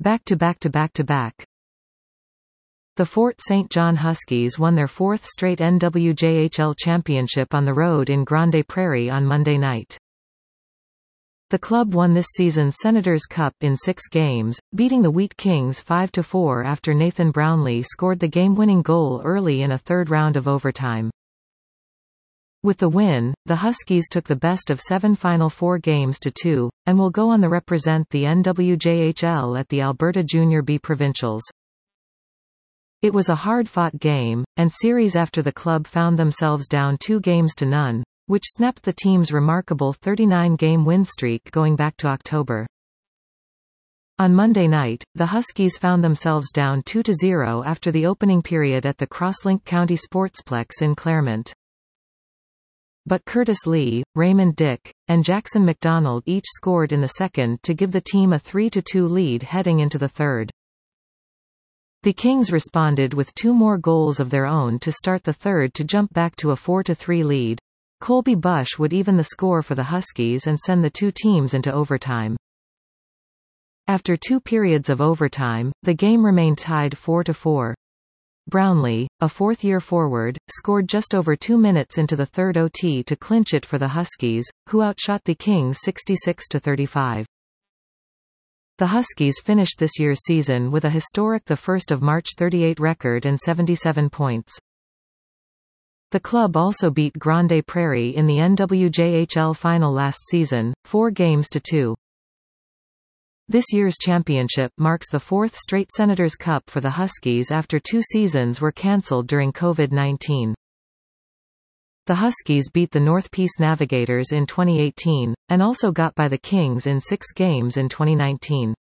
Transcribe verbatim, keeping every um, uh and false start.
Back-to-back-to-back-to-back. The Fort Saint John Huskies won their fourth straight N W J H L championship on the road in Grande Prairie on Monday night. The club won this season's Senators Cup in six games, beating the Wheat Kings five to four after Nathan Brownlee scored the game-winning goal early in a third round of overtime. With the win, the Huskies took the best of seven Final Four games to two, and will go on to represent the N W J H L at the Alberta Junior B Provincials. It was a hard-fought game, and series after the club found themselves down two games to none, which snapped the team's remarkable thirty-nine game win streak going back to October. On Monday night, the Huskies found themselves down two to zero after the opening period at the Crosslink County Sportsplex in Claremont. But Curtis Lee, Raymond Dick, and Jackson McDonald each scored in the second to give the team a three to two lead heading into the third. The Kings responded with two more goals of their own to start the third to jump back to a four to three lead. Colby Bush would even the score for the Huskies and send the two teams into overtime. After two periods of overtime, the game remained tied four to four. Brownlee, a fourth-year forward, scored just over two minutes into the third O T to clinch it for the Huskies, who outshot the Kings sixty-six to thirty-five. The Huskies finished this year's season with a historic the first of March thirty-eight record and seventy-seven points. The club also beat Grande Prairie in the N W J H L final last season, four games to two. This year's championship marks the fourth straight Senators Cup for the Huskies after two seasons were cancelled during COVID nineteen. The Huskies beat the North Peace Navigators in twenty eighteen, and also got by the Kings in six games in twenty nineteen.